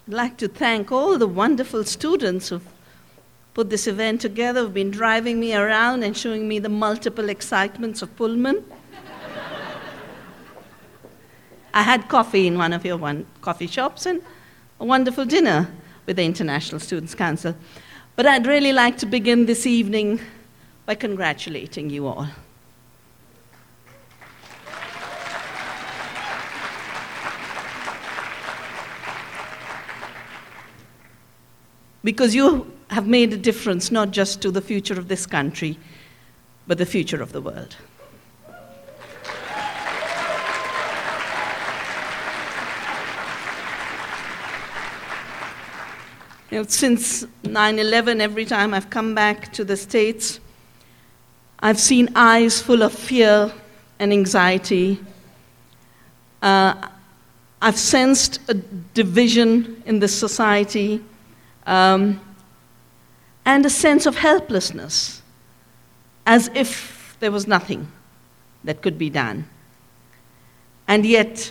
I'd like to thank all the wonderful students who've put this event together, who've been driving me around and showing me the multiple excitements of Pullman. I had coffee in one of your coffee shops and a wonderful dinner with the International Students' Council. But I'd really like to begin this evening by congratulating you all. Because you have made a difference not just to the future of this country, but the future of the world. You know, since 9/11, every time I've come back to the States, I've seen eyes full of fear and anxiety. I've sensed a division in this society. And a sense of helplessness, as if there was nothing that could be done. And yet,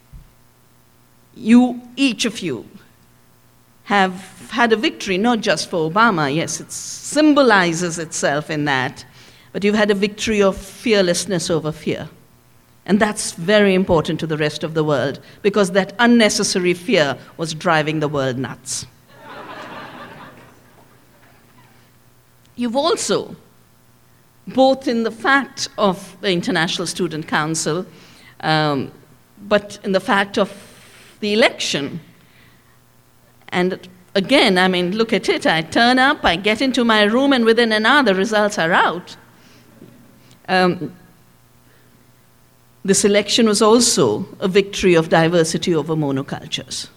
each of you, have had a victory, not just for Obama. Yes, it symbolizes itself in that, but you've had a victory of fearlessness over fear. And that's very important to the rest of the world, because that unnecessary fear was driving the world nuts. You've also, both in the fact of the International Student Council, but in the fact of the election, and again, I mean, look at it, I turn up, I get into my room, and within an hour, the results are out. This election was also a victory of diversity over monocultures.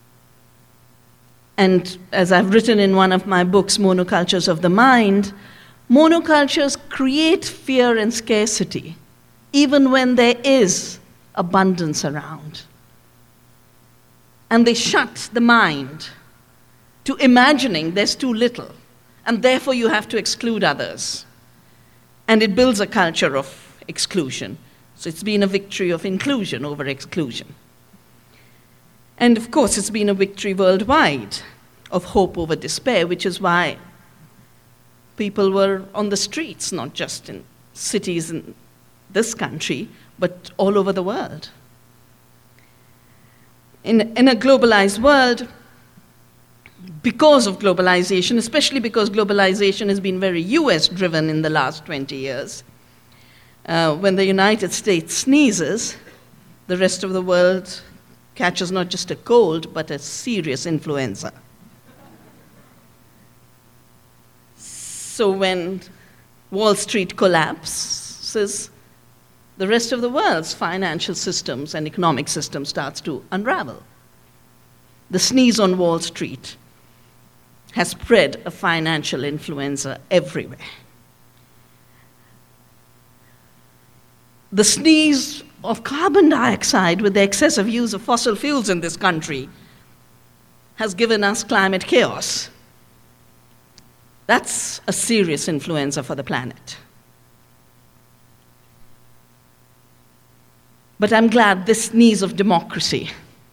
And as I've written in one of my books, Monocultures of the Mind, monocultures create fear and scarcity, even when there is abundance around. And they shut the mind to imagining there's too little, and therefore you have to exclude others. And it builds a culture of exclusion. So it's been a victory of inclusion over exclusion. And of course, it's been a victory worldwide of hope over despair, which is why people were on the streets, not just in cities in this country, but all over the world. In a globalized world, because of globalization, especially because globalization has been very US-driven in the last 20 years, when the United States sneezes, the rest of the world catches not just a cold, but a serious influenza. So when Wall Street collapses, the rest of the world's financial systems and economic system starts to unravel. The sneeze on Wall Street has spread a financial influenza everywhere. The sneeze of carbon dioxide with the excessive use of fossil fuels in this country has given us climate chaos. That's a serious influenza for the planet. But I'm glad this sneeze of democracy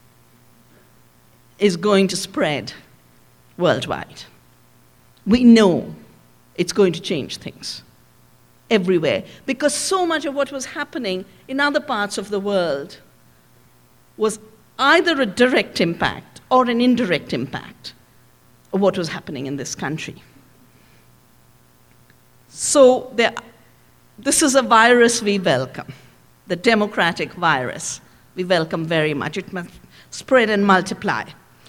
is going to spread worldwide. We know it's going to change things everywhere, because so much of what was happening in other parts of the world was either a direct impact or an indirect impact of what was happening in this country. So this is a virus we welcome, the democratic virus. We welcome very much. It must spread and multiply.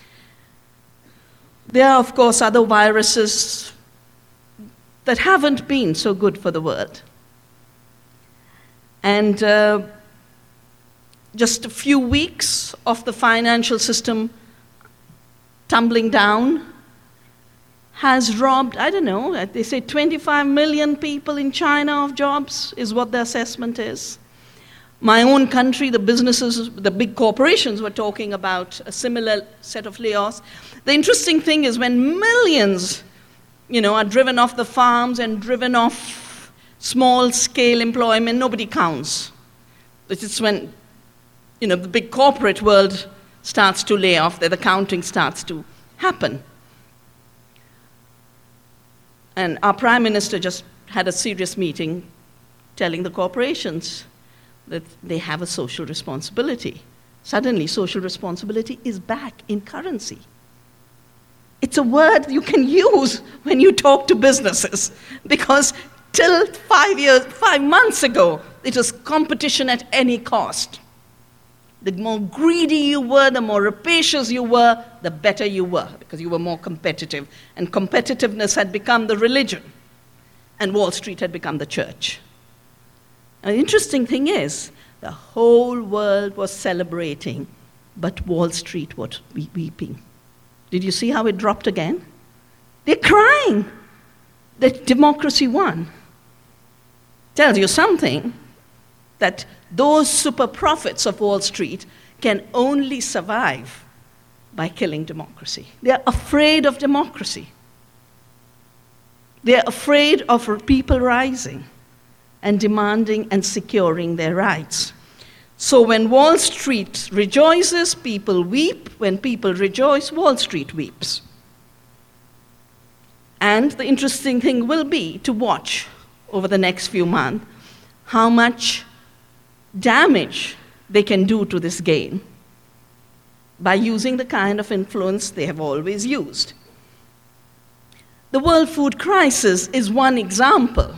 There are, of course, other viruses that haven't been so good for the world. And just a few weeks of the financial system tumbling down has robbed, I don't know, they say 25 million people in China of jobs is what the assessment is. My own country, the businesses, the big corporations were talking about a similar set of layoffs. The interesting thing is when millions, are driven off the farms and driven off small-scale employment, nobody counts. It's when, the big corporate world starts to lay off, that the counting starts to happen. And our Prime Minister just had a serious meeting telling the corporations that they have a social responsibility. Suddenly, social responsibility is back in currency. It's a word you can use when you talk to businesses, because till 5 months ago, it was competition at any cost. The more greedy you were, the more rapacious you were, the better you were, because you were more competitive. And competitiveness had become the religion, and Wall Street had become the church. And the interesting thing is, the whole world was celebrating, but Wall Street was weeping. Did you see how it dropped again? They're crying that democracy won. Tells you something, that those super profits of Wall Street can only survive by killing democracy. They're afraid of democracy. They're afraid of people rising and demanding and securing their rights. So when Wall Street rejoices, people weep. When people rejoice, Wall Street weeps. And the interesting thing will be to watch over the next few months how much damage they can do to this gain by using the kind of influence they have always used. The world food crisis is one example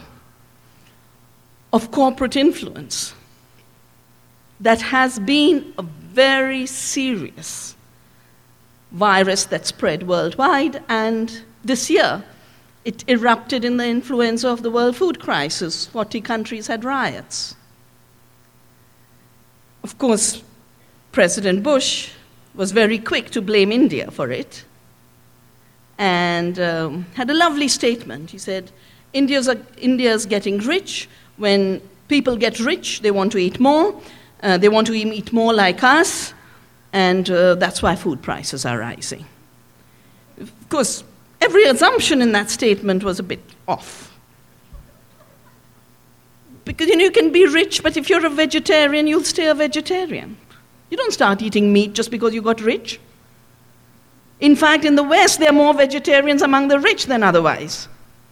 of corporate influence that has been a very serious virus that spread worldwide, and this year it erupted in the influenza of the world food crisis. 40 countries had riots. Of course, President Bush was very quick to blame India for it, and had a lovely statement. He said, India's getting rich. When people get rich, they want to eat more. They want to eat more like us, and that's why food prices are rising. Of course, every assumption in that statement was a bit off. Because you can be rich, but if you're a vegetarian, you'll stay a vegetarian. You don't start eating meat just because you got rich. In fact, in the West, there are more vegetarians among the rich than otherwise.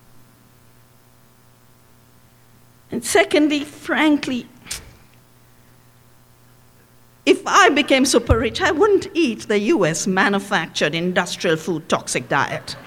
And secondly, frankly, if I became super rich, I wouldn't eat the US manufactured industrial food toxic diet.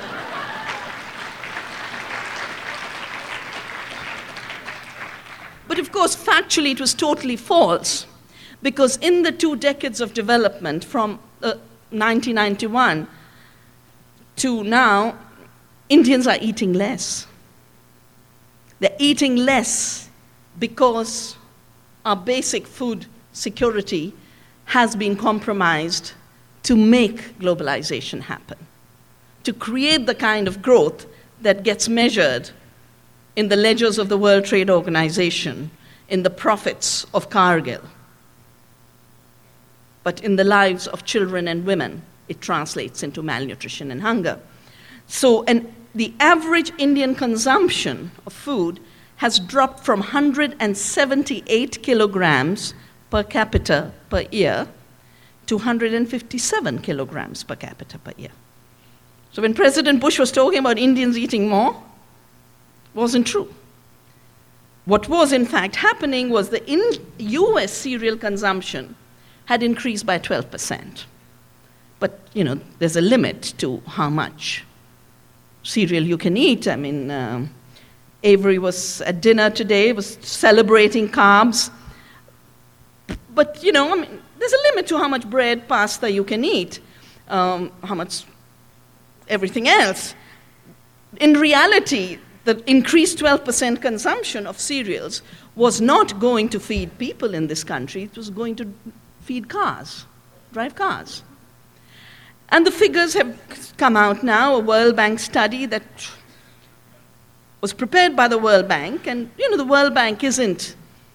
But of course, factually, it was totally false, because in the 2 decades of development from 1991 to now, Indians are eating less. They're eating less because our basic food security has been compromised to make globalization happen, to create the kind of growth that gets measured in the ledgers of the World Trade Organization, in the profits of Cargill. But in the lives of children and women, it translates into malnutrition and hunger. So the average Indian consumption of food has dropped from 178 kilograms per capita per year to 157 kilograms per capita per year. So when President Bush was talking about Indians eating more, it wasn't true. What was in fact happening was the US cereal consumption had increased by 12%. But there's a limit to how much cereal you can eat. I mean, Avery was at dinner today, was celebrating carbs. But, there's a limit to how much bread, pasta you can eat, how much everything else. In reality, the increased 12% consumption of cereals was not going to feed people in this country. It was going to feed cars, drive cars. And the figures have come out now, a World Bank study that was prepared by the World Bank. And, the World Bank isn't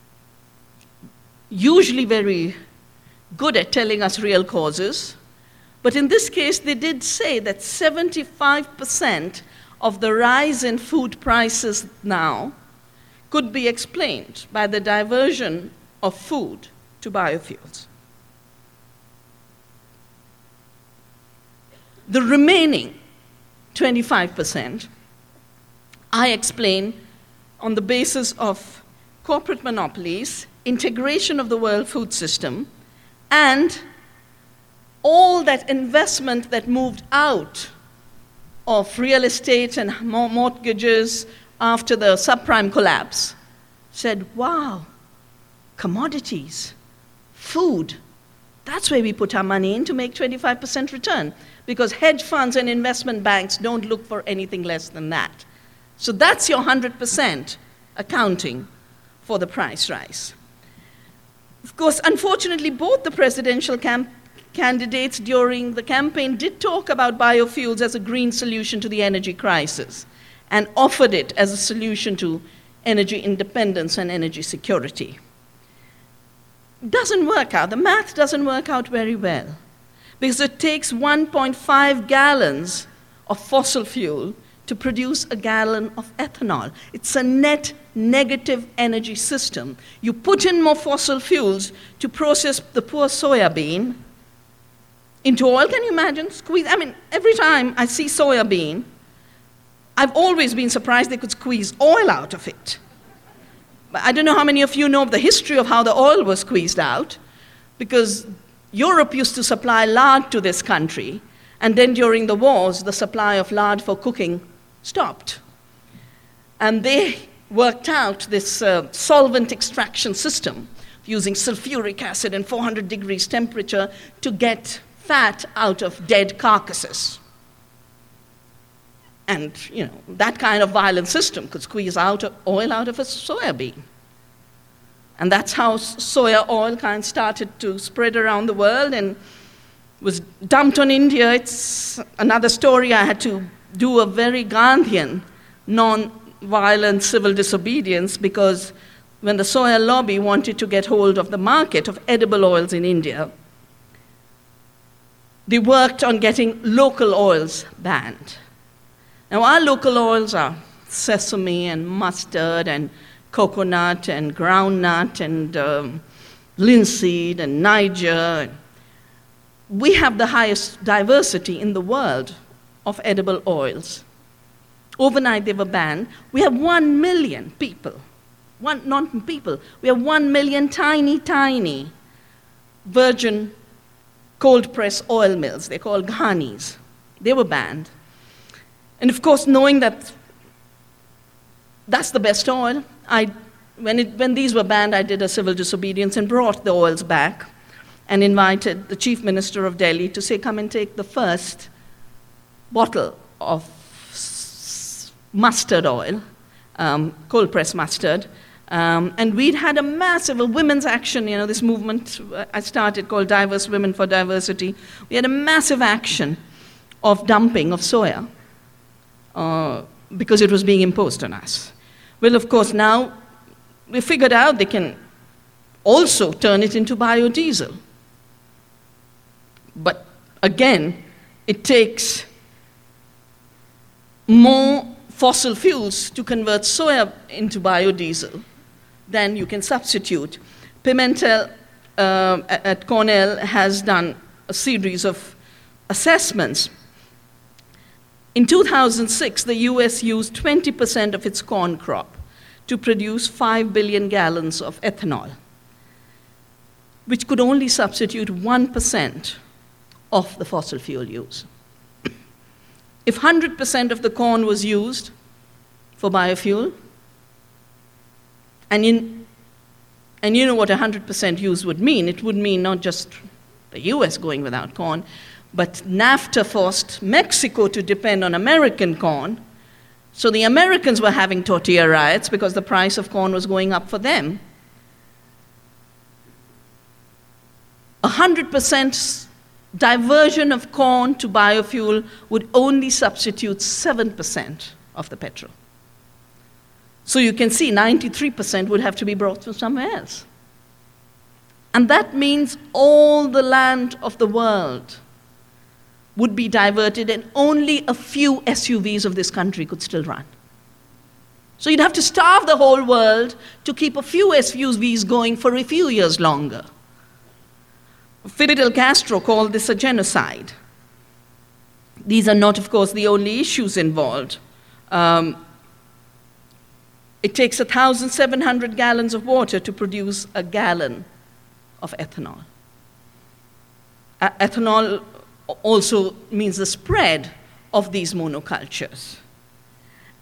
usually very good at telling us real causes. But in this case, they did say that 75% of the rise in food prices now could be explained by the diversion of food to biofuels. The remaining 25%, I explain on the basis of corporate monopolies, integration of the world food system, and all that investment that moved out of real estate and mortgages after the subprime collapse said, wow, commodities, food, that's where we put our money in to make 25% return, because hedge funds and investment banks don't look for anything less than that. So that's your 100% accounting for the price rise. Of course, unfortunately, both the presidential candidates during the campaign did talk about biofuels as a green solution to the energy crisis and offered it as a solution to energy independence and energy security. Doesn't work out. The math doesn't work out very well because it takes 1.5 gallons of fossil fuel to produce a gallon of ethanol. It's a net negative energy system. You put in more fossil fuels to process the poor soya bean into oil. Can you imagine? Squeeze. I mean, every time I see soya bean, I've always been surprised they could squeeze oil out of it. But I don't know how many of you know the history of how the oil was squeezed out, because Europe used to supply lard to this country, and then during the wars, the supply of lard for cooking stopped. And they worked out this solvent extraction system using sulfuric acid and 400 degrees temperature to get fat out of dead carcasses. And, you know, that kind of violent system could squeeze out oil out of a soya bean. And that's how soya oil kind of started to spread around the world and was dumped on India. It's another story. I had to do a very Gandhian, non-violent civil disobedience, because when the soya lobby wanted to get hold of the market of edible oils in India, they worked on getting local oils banned. Now, our local oils are sesame and mustard and coconut and groundnut and linseed and Niger. We have the highest diversity in the world of edible oils. Overnight they were banned. We have 1 million people. We have 1 million tiny virgin cold press oil mills. They're called ghanis. They were banned. And of course, knowing that that's the best oil, when these were banned, I did a civil disobedience and brought the oils back and invited the chief minister of Delhi to say, come and take the first bottle of mustard oil, cold press mustard. And we'd had a women's action, you know, this movement I started called Diverse Women for Diversity. We had a massive action of dumping of soya because it was being imposed on us. Well, of course, now we figured out they can also turn it into biodiesel. But again, it takes more fossil fuels to convert soya into biodiesel than you can substitute. Pimentel at Cornell has done a series of assessments. In 2006, the US used 20% of its corn crop to produce 5 billion gallons of ethanol, which could only substitute 1% of the fossil fuel use. If 100% of the corn was used for biofuel, and you know what 100% use would mean, it would mean not just the US going without corn, but NAFTA forced Mexico to depend on American corn. So the Americans were having tortilla riots because the price of corn was going up for them. 100% diversion of corn to biofuel would only substitute 7% of the petrol. So you can see 93% would have to be brought from somewhere else. And that means all the land of the world would be diverted and only a few SUVs of this country could still run. So you'd have to starve the whole world to keep a few SUVs going for a few years longer. Fidel Castro called this a genocide. These are not, of course, the only issues involved. It takes 1,700 gallons of water to produce a gallon of ethanol. Ethanol also means the spread of these monocultures.